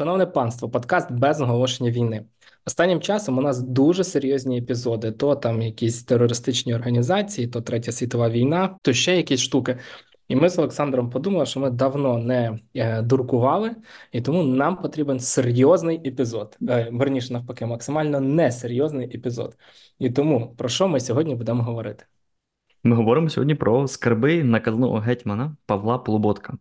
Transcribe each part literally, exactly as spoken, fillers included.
Шановне панство, подкаст без оголошення війни. Останнім часом у нас дуже серйозні епізоди: то там якісь терористичні організації, то Третя світова війна, то ще якісь штуки. І ми з Олександром подумали, що ми давно не е, дуркували, і тому нам потрібен серйозний епізод. Е, верніше, навпаки, максимально несерйозний епізод. І тому про що ми сьогодні будемо говорити? Ми говоримо сьогодні про скарби наказного гетьмана Павла Полуботка.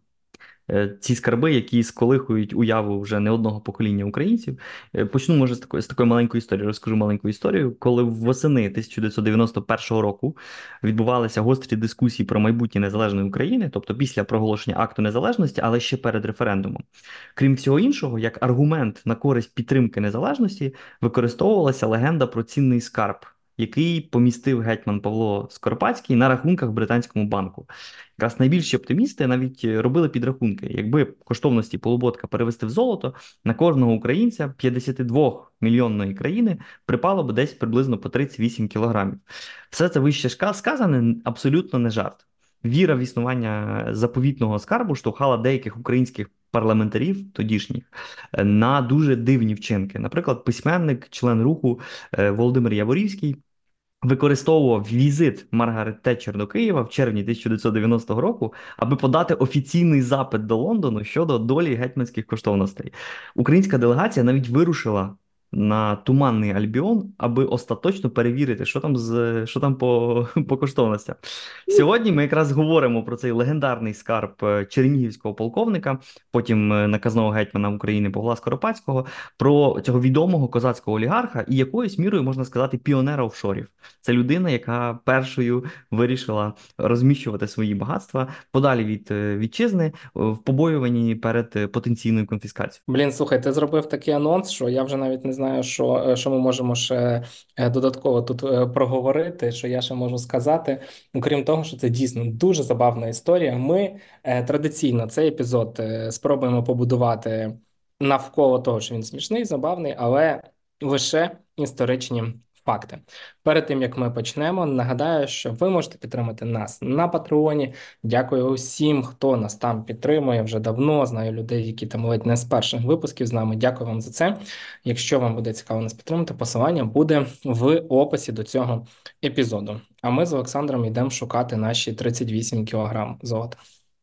Е, Ці скарби, які сколихують уяву вже не одного покоління українців. Е, Почну, може, з такої, з такої маленької історії. Розкажу маленьку історію. Коли восени тисяча дев'ятсот дев'яносто першого року відбувалися гострі дискусії про майбутнє незалежної України, тобто після проголошення акту незалежності, але ще перед референдумом. Крім всього іншого, як аргумент на користь підтримки незалежності використовувалася легенда про цінний скарб, який помістив гетьман Павло Скоропадський на рахунках в британському банку. Якраз найбільші оптимісти навіть робили підрахунки. Якби коштовності полуботка перевести в золото, на кожного українця п'ятдесятидвомільйонної країни припало б десь приблизно по тридцять вісім кілограмів. Все це вище шка- сказане абсолютно не жарт. Віра в існування заповітного скарбу штовхала деяких українських парламентарів тодішніх е, на дуже дивні вчинки. Наприклад, письменник, член руху е, Володимир Яворівський використовував візит Маргарет Тетчер до Києва в червні тисяча дев'ятсот дев'яностого року, аби подати офіційний запит до Лондону щодо долі гетьманських коштовностей. Українська делегація навіть вирушила на Туманний Альбіон, аби остаточно перевірити, що там з що там по, по коштовностях. Сьогодні ми якраз говоримо про цей легендарний скарб е, чернігівського полковника, потім е, наказного гетьмана України Павла Скоропадського, про цього відомого козацького олігарха і якоюсь мірою можна сказати піонера офшорів. Це людина, яка першою вирішила розміщувати свої багатства подалі від е, вітчизни е, в побоюванні перед е, потенційною конфіскацією. Блін, слухай, ти зробив такий анонс, що я вже навіть не знаю, що, е, що ми можемо ще е, додатково тут е, проговорити, що я ще можу сказати. Окрім того, що це дійсно дуже забавна історія. Ми е, традиційно цей епізод е, спробуємо побудувати навколо того, що він смішний, забавний, але лише історичні факти. Перед тим як ми почнемо, нагадаю, що ви можете підтримати нас на Патреоні. Дякую усім, хто нас там підтримує вже давно. Знаю людей, які там ледь не з перших випусків з нами. Дякую вам за це. Якщо вам буде цікаво нас підтримати, посилання буде в описі до цього епізоду. А ми з Олександром йдемо шукати наші тридцять вісім кілограм золота.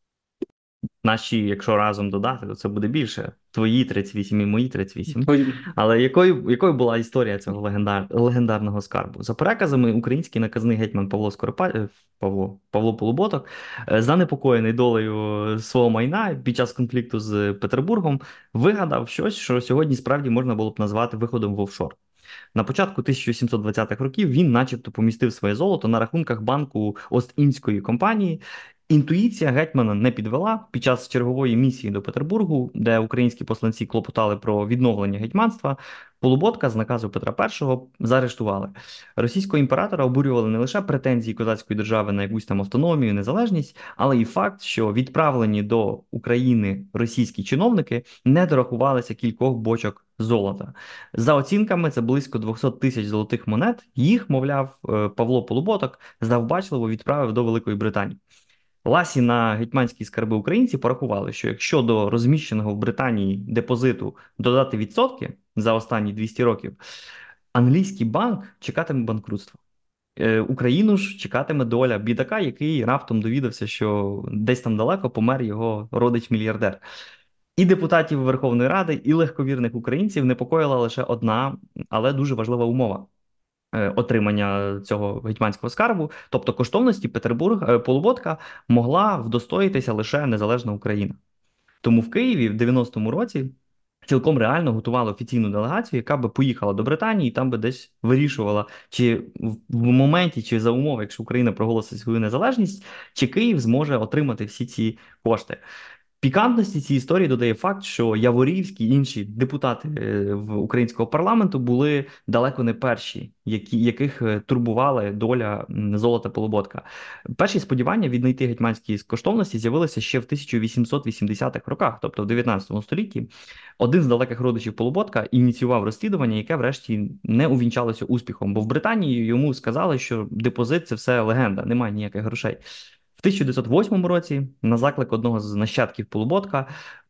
Наші, якщо разом додати, то це буде більше. Твої тридцять вісім і мої тридцять вісім. Ой, Але якою, якою була історія цього легендар, легендарного скарбу? За переказами, український наказний гетьман Павло Скоропа... е, Павло, Павло Полуботок, е, занепокоєний долею свого майна під час конфлікту з Петербургом, вигадав щось, що сьогодні справді можна було б назвати виходом в офшор. На початку тисяча сімсот двадцятих років він, начебто, помістив своє золото на рахунках банку Ост-Індської компанії. Інтуїція гетьмана не підвела під час чергової місії до Петербургу, де українські посланці клопотали про відновлення гетьманства. Полуботка з наказу Петра І заарештували. Російського імператора обурювали не лише претензії козацької держави на якусь там автономію, незалежність, але й факт, що відправлені до України російські чиновники не дорахувалися кількох бочок золота. За оцінками, це близько двісті тисяч золотих монет. Їх, мовляв, е, Павло Полуботок завбачливо відправив до Великої Британії. Ласі на гетьманські скарби українці порахували, що якщо до розміщеного в Британії депозиту додати відсотки за останні двісті років, англійський банк чекатиме банкрутства. Е, Україну ж чекатиме доля бідака, який раптом довідався, що десь там далеко помер його родич-мільярдер. І депутатів Верховної Ради, і легковірних українців непокоїла лише одна, але дуже важлива умова е, отримання цього гетьманського скарбу, тобто коштовності Петербург, е, Полуботка могла вдостоїтися лише незалежна Україна. Тому в Києві в дев'яностому році цілком реально готували офіційну делегацію, яка би поїхала до Британії і там би десь вирішувала, чи в в моменті, чи за умови, якщо Україна проголосить свою незалежність, чи Київ зможе отримати всі ці кошти. Пікантності цій історії додає факт, що Яворівський і інші депутати е, в українського парламенту були далеко не перші, які, яких е, турбувала доля м, золота Полуботка. Перші сподівання віднайти гетьманські коштовності з'явилися ще в тисяча вісімсот вісімдесятих роках, тобто в дев'ятнадцятому столітті. Один з далеких родичів Полуботка ініціював розслідування, яке врешті не увінчалося успіхом, бо в Британії йому сказали, що депозит – це все легенда, немає ніяких грошей. В тисяча дев'ятсот восьмому році, на заклик одного з нащадків Полуботка,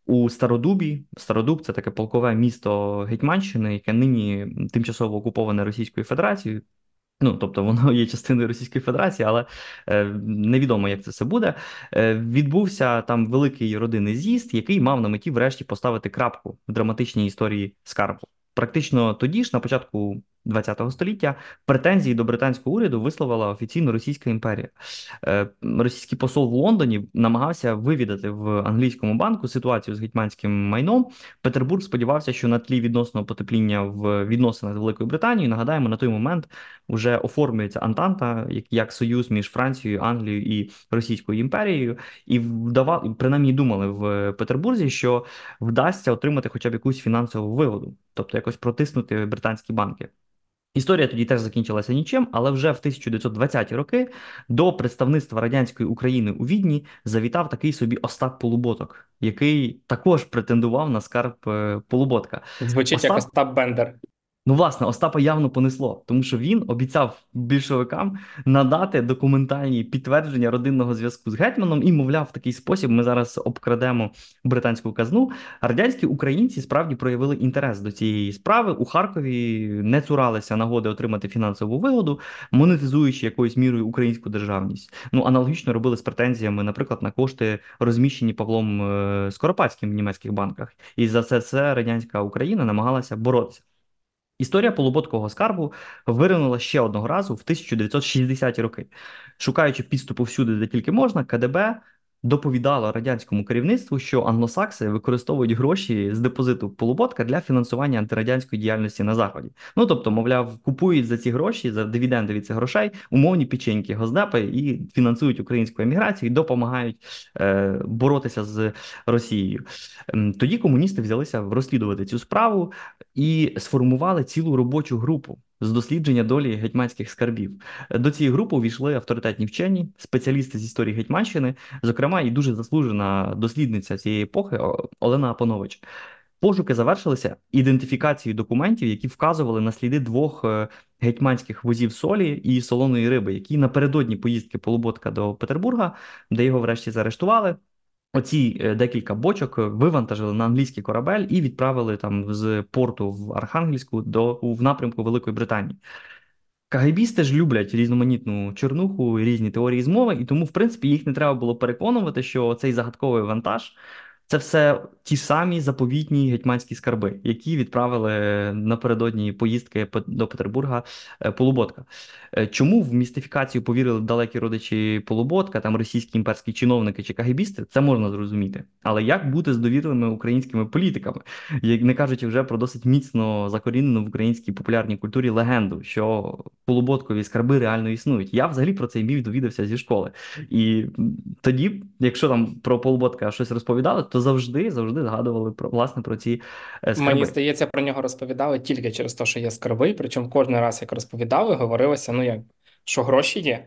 у Стародубі. Стародуб це таке полкове місто Гетьманщини, яке нині тимчасово окуповане Російською Федерацією. Ну, тобто воно є частиною Російської Федерації, але е, невідомо, як це все буде. Е, відбувся там великий родинний з'їзд, який мав на меті врешті поставити крапку в драматичній історії скарбу. Практично тоді ж, на початку ХХ століття, претензії до британського уряду висловила офіційно Російська імперія. Е, російський посол в Лондоні намагався вивідати в англійському банку ситуацію з гетьманським майном. Петербург сподівався, що на тлі відносного потепління в відносинах з Великою Британією, нагадаємо, на той момент вже оформлюється Антанта як, як союз між Францією, Англією і Російською імперією, і вдавали, принаймні думали в Петербурзі, що вдасться отримати хоча б якусь фінансову вигоду, тобто якось протиснути британські банки. Історія тоді теж закінчилася нічим, але вже в тисяча дев'ятсот двадцяті роки до представництва радянської України у Відні завітав такий собі Остап Полуботок, який також претендував на скарб е, Полуботка. Звучить як Остап Остап Бендер. Ну, власне, Остапа явно понесло, тому що він обіцяв більшовикам надати документальні підтвердження родинного зв'язку з гетьманом і, мовляв, в такий спосіб ми зараз обкрадемо британську казну. А радянські українці справді проявили інтерес до цієї справи. У Харкові не цуралися нагоди отримати фінансову вигоду, монетизуючи якоюсь мірою українську державність. Ну, аналогічно робили з претензіями, наприклад, на кошти, розміщені Павлом е, Скоропадським в німецьких банках. І за це все радянська Україна намагалася боротися. Історія Полуботкового скарбу виринула ще одного разу в тисяча дев'ятсот шістдесяті роки. Шукаючи підступу всюди, де тільки можна, КДБ доповідало радянському керівництву, що англосакси використовують гроші з депозиту Полуботка для фінансування антирадянської діяльності на Заході. Ну, тобто, мовляв, купують за ці гроші, за дивіденди від цих грошей, умовні печеньки Госдепи і фінансують українську еміграцію, і допомагають е, боротися з Росією. Ем, Тоді комуністи взялися розслідувати цю справу і сформували цілу робочу групу з дослідження долі гетьманських скарбів. До цієї групи увійшли авторитетні вчені, спеціалісти з історії Гетьманщини, зокрема, і дуже заслужена дослідниця цієї епохи О- Олена Апанович. Пошуки завершилися ідентифікацією документів, які вказували на сліди двох е, гетьманських возів солі і солоної риби, які напередодні поїздки Полуботка до Петербурга, де його врешті заарештували, оці е, декілька бочок вивантажили на англійський корабель і відправили там з порту в Архангельську до в напрямку Великої Британії. Кагайбісти ж люблять різноманітну чорнуху і різні теорії змови, і тому, в принципі, їх не треба було переконувати, що цей загадковий вантаж це все ті самі заповітні гетьманські скарби, які відправили напередодні поїздки по- до Петербурга е, Полуботка. Е, Чому в містифікацію повірили далекі родичі Полуботка, там російські імперські чиновники чи кагайбісти, це можна зрозуміти. Але як бути з довірливими українськими політиками? Як не кажучи вже про досить міцно закорінену в українській популярній культурі легенду, що полуботкові скарби реально існують. Я взагалі про цей міф довідався зі школи. І м, тоді, якщо там про Полуботка щось розповідали, то завжди, завжди згадували про власне про ці е, Мені скарби. здається, про нього розповідали тільки через те, що є скарби, причому кожен раз, як розповідали, говорилося, ну як, що гроші є.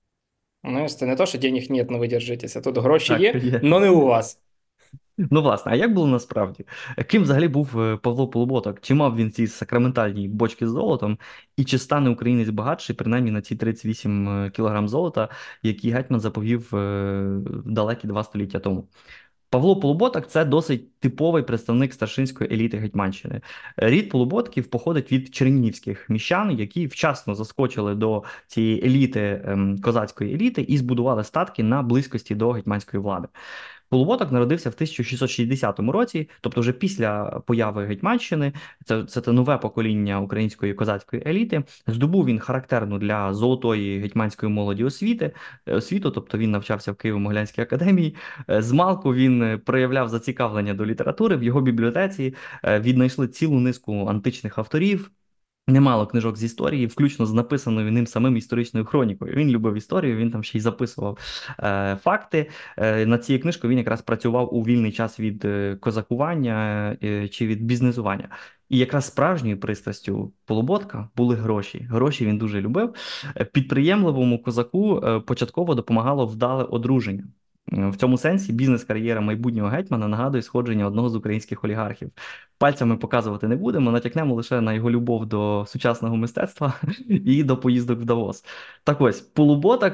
Ну, це не то, що денег нет, но ви держитеся. Тут гроші Так, є, є. но не у вас. Ну, власне, а як було насправді? Ким взагалі був е, Павло Полуботок? Чи мав він ці сакраментальні бочки з золотом? І чи стане українець багатший, принаймні на ці тридцять вісім е, кілограм золота, які гетьман заповів е, далекі два століття тому? Павло Полуботок – це досить типовий представник старшинської еліти Гетьманщини. Рід Полуботків походить від чернігівських міщан, які вчасно заскочили до цієї еліти, ем, козацької еліти, і збудували статки на близькості до гетьманської влади. Полуботок народився в тисяча шістсот шістдесятому році, тобто вже після появи Гетьманщини. Це, це те нове покоління української козацької еліти. Здобув він характерну для золотої гетьманської молоді освіти, е, освіту, тобто він навчався в Києво-Могилянській академії. Е, Змалку він е, проявляв зацікавлення до літератури. В його бібліотеці е, віднайшли цілу низку античних авторів. Немало книжок з історії, включно з написаною ним самим історичною хронікою. Він любив історію, він там ще й записував е, факти. Е, над цією книжкою він якраз працював у вільний час від е, козакування е, чи від бізнесування. І якраз справжньою пристрастю Полуботка були гроші. Гроші він дуже любив. Е, Підприємливому козаку е, початково допомагало вдале одруження. Е, В цьому сенсі бізнес-кар'єра майбутнього гетьмана нагадує сходження одного з українських олігархів. Пальцями показувати не будемо, натякнемо лише на його любов до сучасного мистецтва і до поїздок в Давос. Так ось, Полуботок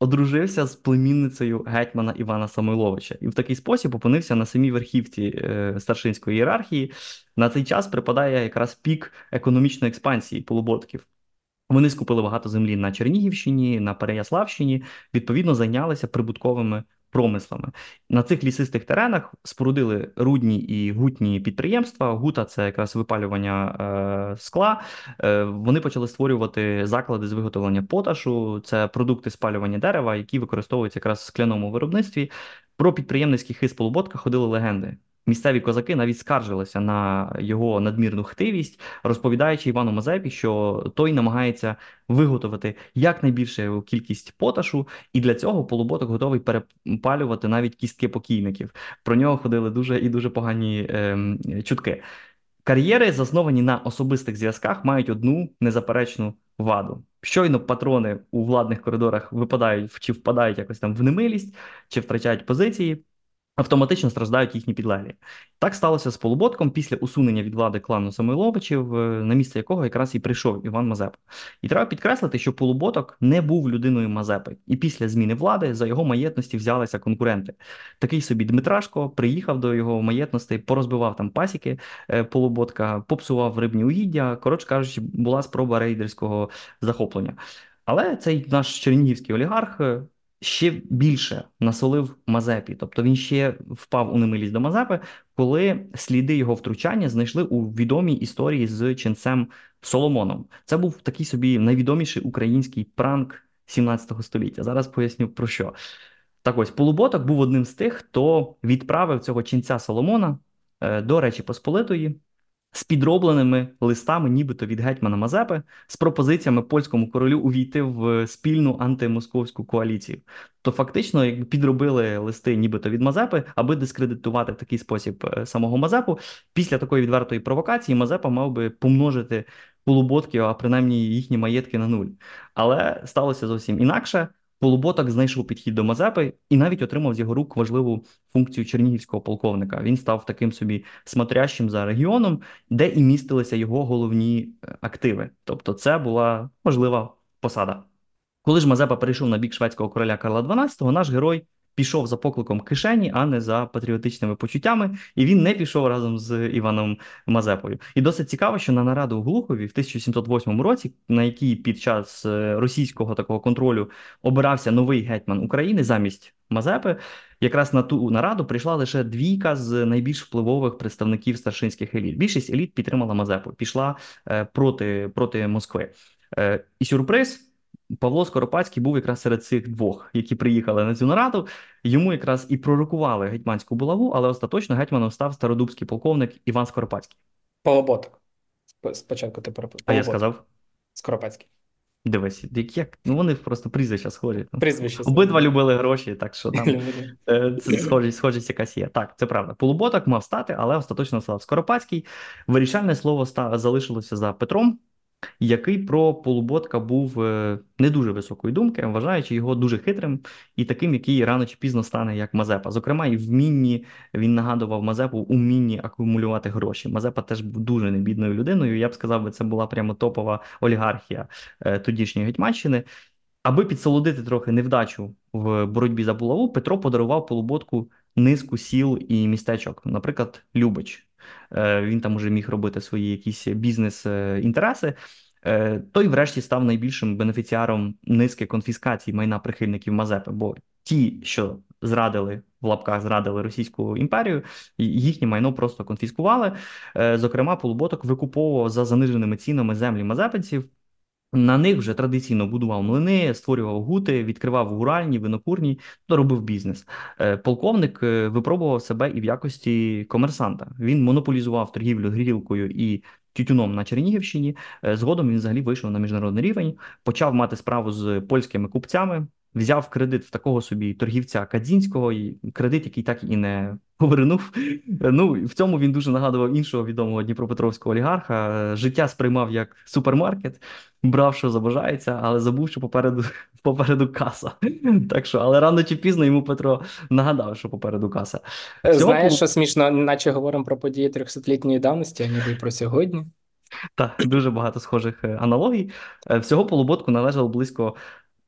одружився з племінницею гетьмана Івана Самойловича і в такий спосіб опинився на самій верхівці е, старшинської ієрархії. На цей час припадає якраз пік економічної експансії полуботків. Вони скупили багато землі на Чернігівщині, на Переяславщині, відповідно, зайнялися прибутковими промислами. На цих лісистих теренах спорудили рудні і гутні підприємства. Гута це якраз випалювання е, скла. Е, Вони почали створювати заклади з виготовлення поташу. Це продукти спалювання дерева, які використовуються якраз в скляному виробництві. Про підприємницький хист Полуботка ходили легенди. Місцеві козаки навіть скаржилися на його надмірну хтивість, розповідаючи Івану Мазепі, що той намагається виготовити якнайбільшу кількість поташу, і для цього Полуботок готовий перепалювати навіть кістки покійників. Про нього ходили дуже і дуже погані ем, чутки. Кар'єри, засновані на особистих зв'язках, мають одну незаперечну ваду. Щойно патрони у владних коридорах випадають чи впадають якось там в немилість, чи втрачають позиції, автоматично страждають їхні підлеглі. Так сталося з Полуботком після усунення від влади клану Самойловичів, е, на місце якого якраз і прийшов Іван Мазепа. І треба підкреслити, що Полуботок не був людиною Мазепи, і після зміни влади за його маєтності взялися конкуренти. Такий собі Дмитрашко приїхав до його маєтності, порозбивав там пасіки е, Полуботка, попсував рибні угіддя. Коротше кажучи, була спроба рейдерського захоплення. Але цей наш чернігівський олігарх е, ще більше насолив Мазепі. Тобто він ще впав у немилість до Мазепи, коли сліди його втручання знайшли у відомій історії з ченцем Соломоном. Це був такий собі найвідоміший український пранк сімнадцятого століття. Зараз поясню про що. Так ось, Полуботок був одним з тих, хто відправив цього ченця Соломона е, до Речі Посполитої з підробленими листами, нібито від гетьмана Мазепи, з пропозиціями польському королю увійти в спільну антимосковську коаліцію. То фактично якби підробили листи нібито від Мазепи, аби дискредитувати в такий спосіб е, самого Мазепу. Після такої відвертої провокації Мазепа мав би помножити полуботків, а принаймні їхні маєтки на нуль. Але сталося зовсім інакше. Полуботок знайшов підхід до Мазепи і навіть отримав з його рук важливу функцію чернігівського полковника. Він став таким собі смотрящим за регіоном, де і містилися його головні е, активи. Тобто це була важлива посада. Коли ж Мазепа перейшов на бік шведського короля Карла дванадцятого, наш герой пішов за покликом кишені, а не за патріотичними почуттями, і він не пішов разом з Іваном Мазепою. І досить цікаво, що на нараду у Глухові в тисяча сімсот восьмому році, на якій під час е, російського такого контролю обирався новий гетьман України замість Мазепи, якраз на ту нараду прийшла лише двійка з найбільш впливових представників старшинських еліт. Більшість еліт підтримала Мазепу, пішла е, проти, проти Москви. Е, і сюрприз, Павло Скоропадський був якраз серед цих двох, які приїхали на цю нараду. Йому якраз і пророкували гетьманську булаву, але остаточно гетьманом став стародубський полковник Іван Скоропадський. Полуботок. Сп- Спочатку ти перепутав. А я Полуботок. сказав, Скоропадський. дивись, як, як- ну вони просто прізвища схожі. Ну, Прізвище обидва схоже. любили гроші, так що там Люблю. е, це схожість, схожість якась є. Так, це правда. Полуботок мав стати, але остаточно став Скоропадський. Вирішальне слово ста- залишилося за Петром, який про Полуботка був е, не дуже високої думки, вважаючи його дуже хитрим і таким, який рано чи пізно стане як Мазепа. Зокрема, і вмінні він нагадував Мазепу у вмінні акумулювати гроші. Мазепа теж був дуже небідною людиною. Я б сказав, би, це була прямо топова олігархія е, тодішньої Гетьманщини. Аби підсолодити трохи невдачу в боротьбі за булаву, Петро подарував Полуботку низку сіл і містечок, наприклад, Любич. Е, Він там уже міг робити свої якісь бізнес-інтереси. Е, Той, врешті, став найбільшим бенефіціаром низки конфіскацій майна прихильників Мазепи, бо ті, що зрадили, в лапках зрадили Російську імперію, їхнє майно просто конфіскували. Е, Зокрема, Полуботок викуповував за заниженими цінами землі мазепинців. На них вже традиційно будував млини, створював гути, відкривав гуральні, винокурні, то робив бізнес. Е, Полковник е, випробував себе і в якості комерсанта. Він монополізував торгівлю грілкою і тютюном на Чернігівщині. Е, Згодом він взагалі вийшов на міжнародний рівень, почав мати справу з польськими купцями, взяв кредит в такого собі торгівця Кадзінського, і кредит, який так і не повернув. Ну, в цьому він дуже нагадував іншого відомого дніпропетровського олігарха. Життя сприймав як супермаркет, брав, що забажається, але забув, що попереду, попереду каса. Так що, але рано чи пізно йому Петро нагадав, що попереду каса. Е, Всього Знаєш, полу... що смішно, наче говоримо про події трьохсотлітньої давності, а ніби й про сьогодні. Та, дуже багато схожих е, аналогій. Е, Всього Полуботку належало близько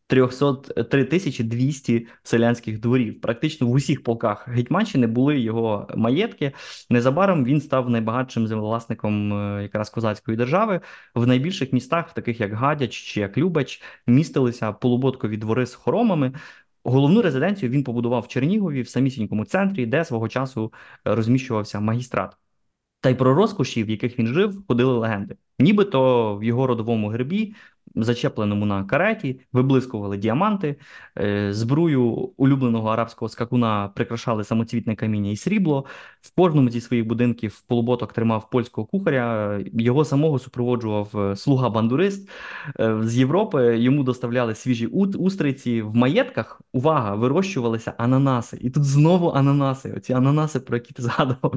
триста три тисячі двісті селянських дворів. Практично в усіх полках Гетьманщини були його маєтки. Незабаром він став найбагатшим землевласником е, якраз козацької держави. В найбільших містах, таких як Гадяч чи як Любач, містилися полуботкові двори з хоромами. Головну резиденцію він побудував в Чернігові, в самісінькому центрі, де свого часу е, розміщувався магістрат. Та й про розкоші, в яких він жив, ходили легенди. Нібито в його родовому гербі, зачепленому на кареті, виблискували діаманти, е, збрую улюбленого арабського скакуна прикрашали самоцвітне каміння і срібло. В кожному зі своїх будинків полуботок тримав польського кухаря, його самого супроводжував е, слуга-бандурист. Е, З Європи йому доставляли свіжі ут- устриці. В маєтках, увага, вирощувалися ананаси. І тут знову ананаси. Оці ананаси, про які ти згадував.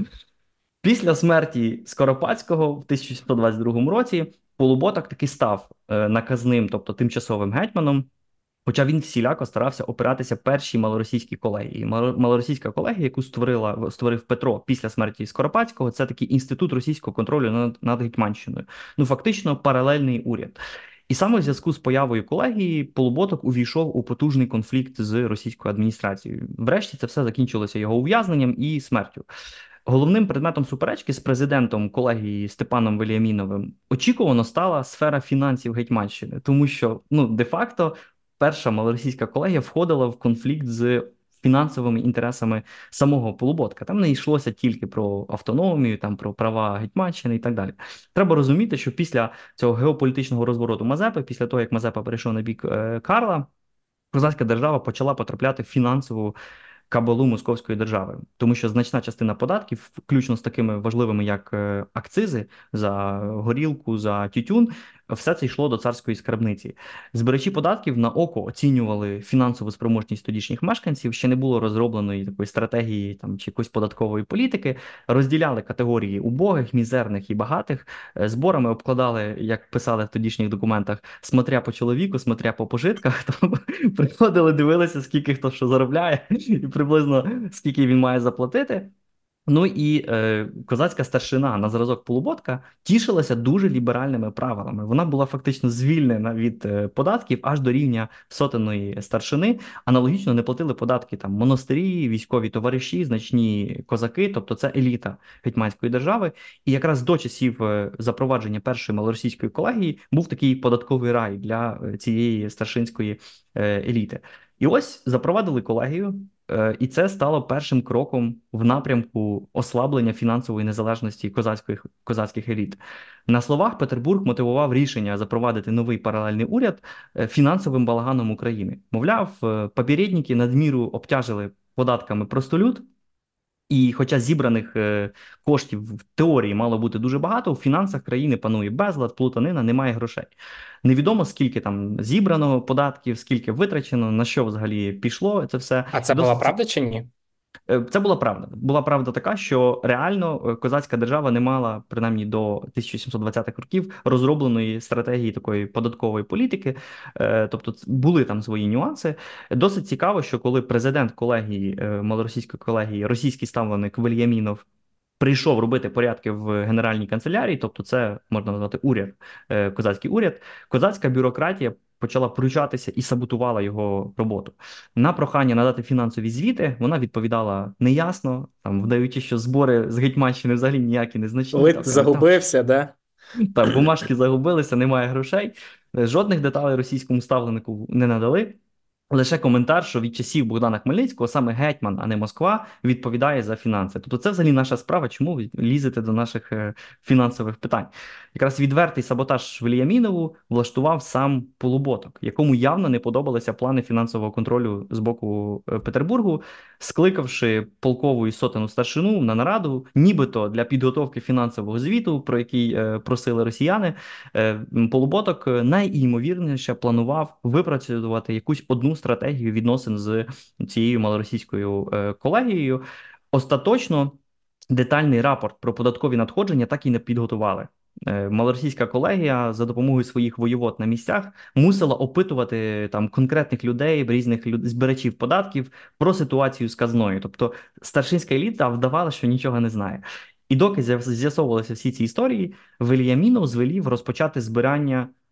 Після смерті Скоропадського в тисяча сімсот двадцять другому році Полуботок таки став е, наказним, тобто тимчасовим гетьманом, хоча він всіляко старався опиратися першій малоросійській колегії. Мало- Малоросійська колегія, яку створила, створив Петро після смерті Скоропадського, це такий інститут російського контролю над, над Гетьманщиною. Ну, фактично, паралельний уряд. І саме в зв'язку з появою колегії Полуботок увійшов у потужний конфлікт з російською адміністрацією. Врешті це все закінчилося його ув'язненням і смертю. Головним предметом суперечки з президентом колегії Степаном Вельяміновим очікувано стала сфера фінансів Гетьманщини, тому що ну де-факто перша малоросійська колегія входила в конфлікт з фінансовими інтересами самого Полуботка. Там не йшлося тільки про автономію, там про права Гетьманщини і так далі. Треба розуміти, що після цього геополітичного розвороту Мазепи, після того як Мазепа перейшов на бік е, Карла, козацька держава почала потрапляти в фінансову кабалу Московської держави, тому що значна частина податків, включно з такими важливими, як е, акцизи за горілку, за тютюн, все це йшло до царської скарбниці. Збирачі податків на око оцінювали фінансову спроможність тодішніх мешканців, ще не було розробленої такої стратегії там чи якоїсь податкової політики, розділяли категорії убогих, мізерних і багатих, е, зборами обкладали, як писали в тодішніх документах, смотря по чоловіку, смотря по пожитках, то приходили, дивилися, скільки хто що заробляє, і приблизно скільки він має заплатити. Ну і е, козацька старшина на зразок Полуботка тішилася дуже ліберальними правилами. Вона була фактично звільнена від е, податків аж до рівня сотенної старшини. Аналогічно не платили податки там монастирі, військові товариші, значні козаки, тобто це еліта гетьманської держави. І якраз до часів е, запровадження першої малоросійської колегії був такий податковий рай для е, цієї старшинської е, еліти. І ось запровадили колегію. Е, І це стало першим кроком в напрямку ослаблення фінансової незалежності козацьких, козацьких еліт. На словах Петербург мотивував рішення запровадити новий паралельний уряд е, фінансовим балаганом України. Мовляв, е, попередники надміру обтяжили податками простолюд, і хоча зібраних е, коштів в теорії мало бути дуже багато, у фінансах країни панує безлад, плутанина, немає грошей. Невідомо, скільки там зібрано податків, скільки витрачено, на що взагалі пішло це все. А це І була досить правда чи ні? Е, Це була правда. Була правда така, що реально е, козацька держава не мала, принаймні до тисяча сімсот двадцятих років, розробленої стратегії такої податкової політики. Е, Тобто ц- були там свої нюанси. Досить цікаво, що коли президент колегії, е, малоросійської колегії, російський ставленик Вельямінов прийшов робити порядки в генеральній канцелярії, тобто це можна назвати уряд, е, козацький уряд, козацька бюрократія почала втручатися і саботувала його роботу. На прохання надати фінансові звіти вона відповідала неясно, там вдаючи, що збори з Гетьманщини взагалі ніякі незначні. Лид Там, каже, там, загубився, да? там бумажки загубилися, немає грошей. Е, Жодних деталей російському ставленику не надали. Лише коментар, що від часів Богдана Хмельницького саме гетьман, а не Москва, відповідає за фінанси. Тобто це взагалі наша справа, чому ви лізете до наших е, фінансових питань. Якраз відвертий саботаж Вельямінову влаштував сам Полуботок, якому явно не подобалися плани фінансового контролю з боку е, Петербургу, скликавши полкову і сотену старшину на нараду, нібито для підготовки фінансового звіту, про який е, просили росіяни, е, Полуботок е, найімовірніше планував випрацювати якусь одну стратегію відносин з цією малоросійською е, колегією. Остаточно детальний рапорт про податкові надходження так і не підготували. Е, Малоросійська колегія за допомогою своїх воєвод на місцях мусила опитувати там конкретних людей, різних люд... збирачів податків про ситуацію з казною. Тобто старшинська еліта вдавала, що нічого не знає. І доки з'ясовувалися всі ці історії, Вельямінов звелів розпочати збирання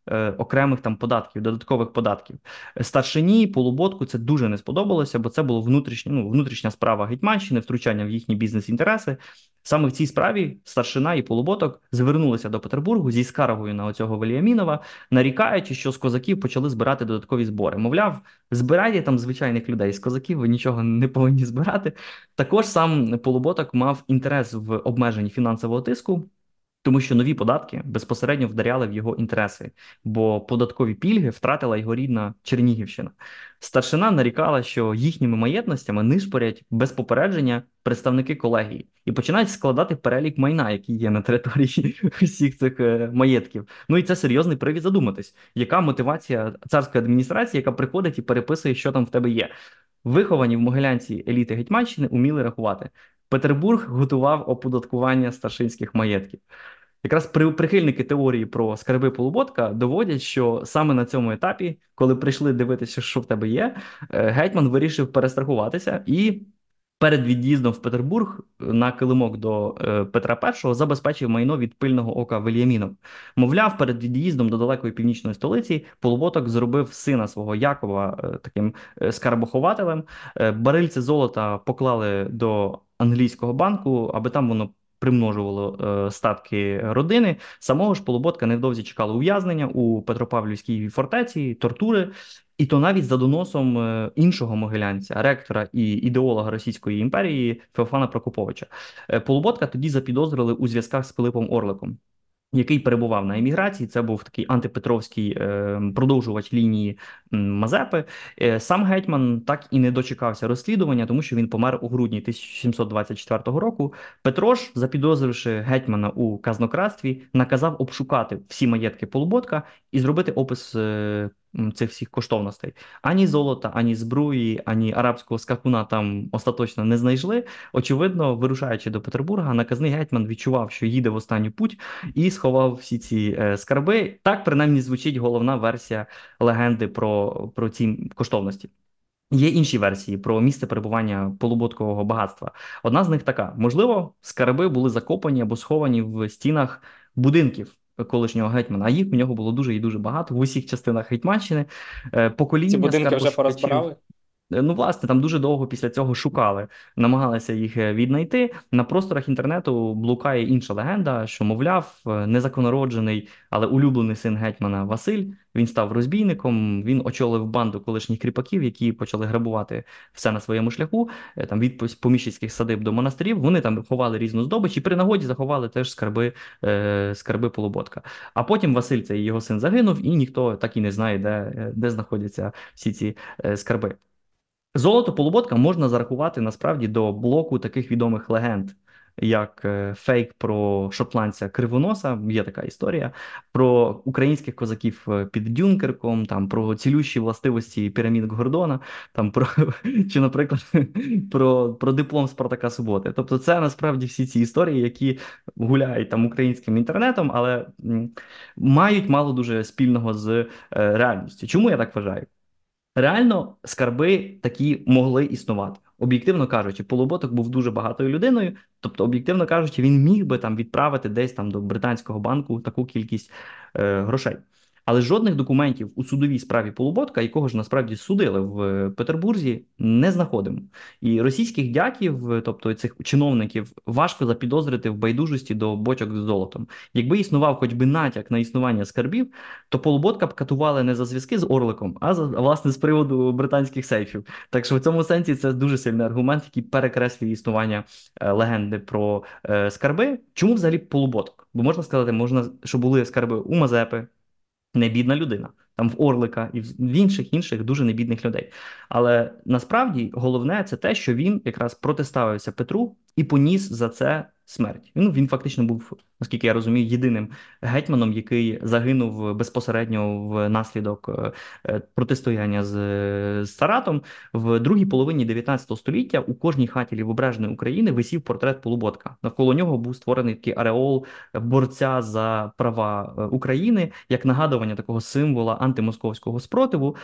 е, окремих там податків, додаткових податків. Старшині, Полуботку це дуже не сподобалося, бо це було внутрішня, ну, внутрішня справа Гетьманщини, втручання в їхні бізнес-інтереси. Саме в цій справі Старшина і Полуботок звернулися до Петербургу зі скаргою на оцього Вельямінова, нарікаючи, що з козаків почали збирати додаткові збори. Мовляв, збирайте там звичайних людей з козаків, ви нічого не повинні збирати. Також сам Полуботок мав інтерес в обмеженні фінансового тиску. Тому що нові податки безпосередньо вдаряли в його інтереси, бо податкові пільги втратила його рідна Чернігівщина. Старшина нарікала, що їхніми маєтностями нишпорять без попередження представники колегії і починають складати перелік майна, який є на території всіх цих е, маєтків. Ну і це серйозний привід задуматись, яка мотивація царської адміністрації, яка приходить і переписує, що там в тебе є. Виховані в Могилянці еліти Гетьманщини уміли рахувати. Петербург готував оподаткування старшинських маєтків. Якраз при, прихильники теорії про скарби Полуботка доводять, що саме на цьому етапі, коли прийшли дивитися, що в тебе є, е, гетьман вирішив перестрахуватися і перед від'їздом в Петербург на килимок до е, Петра І забезпечив майно від пильного ока Вельямінов. Мовляв, перед від'їздом до далекої північної столиці Полуботок зробив сина свого Якова е, таким е, скарбохователем. Е, барильце золота поклали до англійського банку, аби там воно примножувало е, статки родини. Самого ж Полуботка невдовзі чекало ув'язнення у Петропавлівській фортеці, тортури, і то навіть за доносом е, іншого могилянця, ректора і ідеолога Російської імперії Феофана Прокоповича. Е, Полуботка тоді запідозрили у зв'язках з Пилипом Орликом, який перебував на еміграції. Це був такий антипетровський е, продовжувач лінії м, Мазепи. Е, сам гетьман так і не дочекався розслідування, тому що він помер у грудні тисяча сімсот двадцять четвертого року. Петро ж, запідозривши гетьмана у казнокрадстві, наказав обшукати всі маєтки Полуботка і зробити опис е, м, цих всіх коштовностей. Ані золота, ані зброї, ані арабського скакуна там остаточно не знайшли. Очевидно, вирушаючи до Петербурга, наказний гетьман відчував, що їде в останню путь, і сховав всі ці е, скарби. Так, принаймні, звучить головна версія легенди про, про ці коштовності. Є інші версії про місце перебування полуботкового багатства. Одна з них така: можливо, скарби були закопані або сховані в стінах будинків колишнього гетьмана, а їх у нього було дуже і дуже багато в усіх частинах Гетьманщини. Е, Ці Покоління будинки вже скарбошукачів. порозбирали? Е, Ну, власне, там дуже довго після цього шукали, намагалися їх е, віднайти. На просторах інтернету блукає інша легенда, що, мовляв, е, незаконороджений, але улюблений син гетьмана Василь. Він став розбійником, він очолив банду колишніх кріпаків, які почали грабувати все на своєму шляху, е, там від пос- поміщицьких садиб до монастирів. Вони там ховали різну здобич і при нагоді заховали теж скарби, е, скарби Полуботка. А потім Василь, цей його син, загинув, і ніхто так і не знає, де, е, де знаходяться всі ці е, скарби. Золото Полуботка можна зарахувати насправді до блоку таких відомих легенд, як е, фейк про шотландця Кривоноса, є така історія, про українських козаків е, під Дюнкерком, там про цілющі властивості пірамід Гордона, там про чи, наприклад, про, про диплом Спартака Суботи. Тобто, це насправді всі ці історії, які гуляють там українським інтернетом, але м, мають мало дуже спільного з е, реальністю. Чому я так вважаю? Реально, скарби такі могли існувати. Об'єктивно кажучи, Полуботок був дуже багатою людиною, тобто, об'єктивно кажучи, він міг би там відправити десь там до британського банку таку кількість е, грошей. Але жодних документів у судовій справі Полуботка, якого ж насправді судили в Петербурзі, не знаходимо. І російських дяків, е, тобто цих чиновників, важко запідозрити в байдужості до бочок з золотом. Якби існував хоч би натяк на існування скарбів, то Полуботка б катували не за зв'язки з Орликом, а за власне з приводу британських сейфів. Так що в цьому сенсі це дуже сильний аргумент, який перекреслює існування е, легенди про е, скарби. Чому взагалі Полуботок? Бо можна сказати, можна, що були скарби у Мазепи, не бідна людина, там в Орлика і в інших інших дуже небідних людей. Але насправді головне це те, що він якраз протиставився Петру і поніс за це смерть. Він, він фактично був, наскільки я розумію, єдиним гетьманом, який загинув безпосередньо внаслідок е, е, протистояння з, з Саратом. В другій половині дев'ятнадцятого століття у кожній хаті Лівобережної України висів портрет Полуботка. Навколо нього був створений такий ареол борця за права е, України, як нагадування такого символа антимосковського спротиву.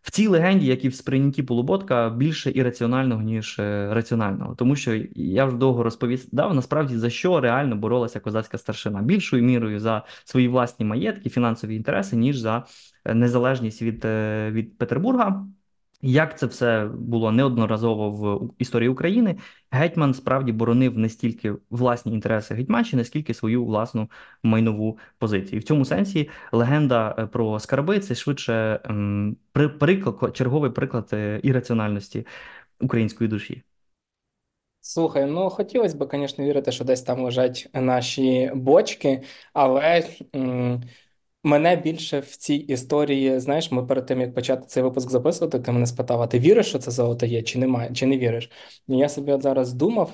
в цій легенді, як і в сприйнятті Полуботка, більше ірраціонального, ніж е, раціонального. Тому що я вже довго розповідав, насправді за що реально боролася козацька старшина. Більшою мірою за свої власні маєтки, фінансові інтереси, ніж за е, незалежність від, е, від Петербурга. Як це все було неодноразово в історії України, гетьман справді боронив не стільки власні інтереси Гетьманщини, скільки свою власну майнову позицію. І в цьому сенсі легенда е, про скарби це швидше ем, при- приклад, черговий приклад е, ірраціональності української душі. Слухай, ну хотілося б, звісно, вірити, що десь там лежать наші бочки, але м, мене більше в цій історії, знаєш, ми перед тим, як почати цей випуск записувати, ти мене спитав, а ти віриш, що це золото є, чи немає, чи не віриш? І я собі от зараз думав,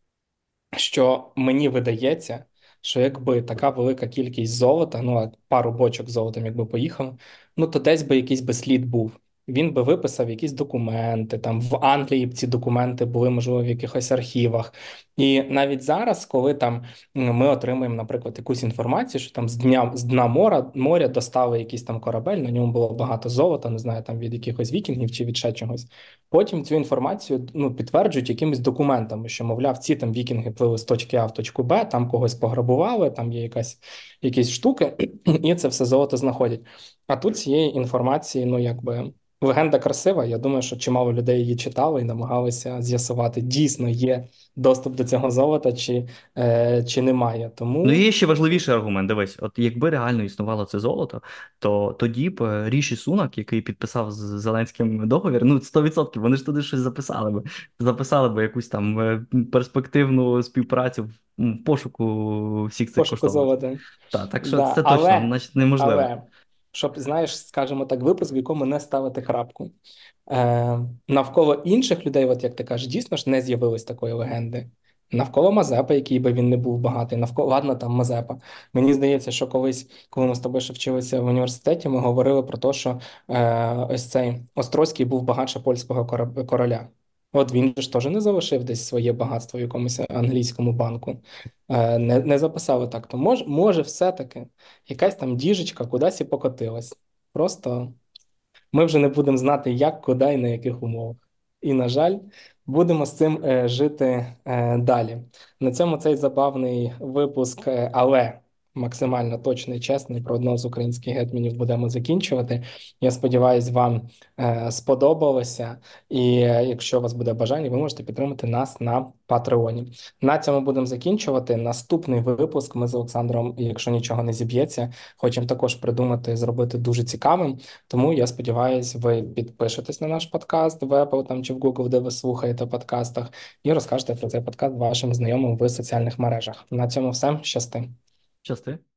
що мені видається, що якби така велика кількість золота, ну а пару бочок з золотом, якби поїхав, ну то десь би якийсь би слід був. Він би виписав якісь документи. Там в Англії б ці документи були, можливо, в якихось архівах. І навіть зараз, коли там м, ми отримуємо, наприклад, якусь інформацію, що там з дня з дна моря моря достали якийсь там корабель, на ньому було багато золота, не знаю, там від якихось вікінгів чи від ще чогось. Потім цю інформацію ну, підтверджують якимись документами, що, мовляв, ці там вікінги плили з точки А в точку Б, там когось пограбували, там є якась, якісь штуки, і це все золото знаходять. А тут цієї інформації, ну, якби, легенда красива. Я думаю, що чимало людей її читали і намагалися з'ясувати, дійсно є доступ до цього золота, чи, е, чи немає. Ну, і Тому є ще важливіший аргумент. Дивись, от якби реально існувало це золото, то тоді б е, Ріші Сунак, який підписав з Зеленським договір, ну сто відсотків вони ж туди щось записали би. Записали би якусь там е, перспективну співпрацю в в пошуку всіх цих пошуку коштовностей. золота. Так, так що Да, це точно, але, значить, неможливо. але, щоб, знаєш, скажімо так, випуск, в якому не ставити крапку. Е, навколо інших людей, от як ти кажеш, дійсно ж не з'явилось такої легенди. Навколо Мазепи, який би він не був багатий, навколо ладно, там Мазепа. Мені здається, що колись, коли ми з тобою ще вчилися в університеті, ми говорили про те, що е, ось цей Острозький був багатше польського кора- короля. От він же ж теж не залишив десь своє багатство в якомусь англійському банку. Е, не, не записали так. То може, може, все-таки якась там діжечка кудись і покотилась. Просто. Ми вже не будемо знати, як, куди і на яких умовах. І, на жаль, будемо з цим е, жити е, далі. На цьому цей забавний випуск, е, але максимально точний, чесний про одного з українських гетьманів будемо закінчувати. Я сподіваюся, вам е, сподобалося. І е, якщо у вас буде бажання, ви можете підтримати нас на Патреоні. На цьому будемо закінчувати. Наступний випуск ми з Олександром, якщо нічого не зіб'ється, хочемо також придумати, зробити дуже цікавим. Тому я сподіваюся, ви підпишетесь на наш подкаст в Apple там, чи в Google, де ви слухаєте подкастах, і розкажете про цей подкаст вашим знайомим в соціальних мережах. На цьому все. Щасти. Щасти.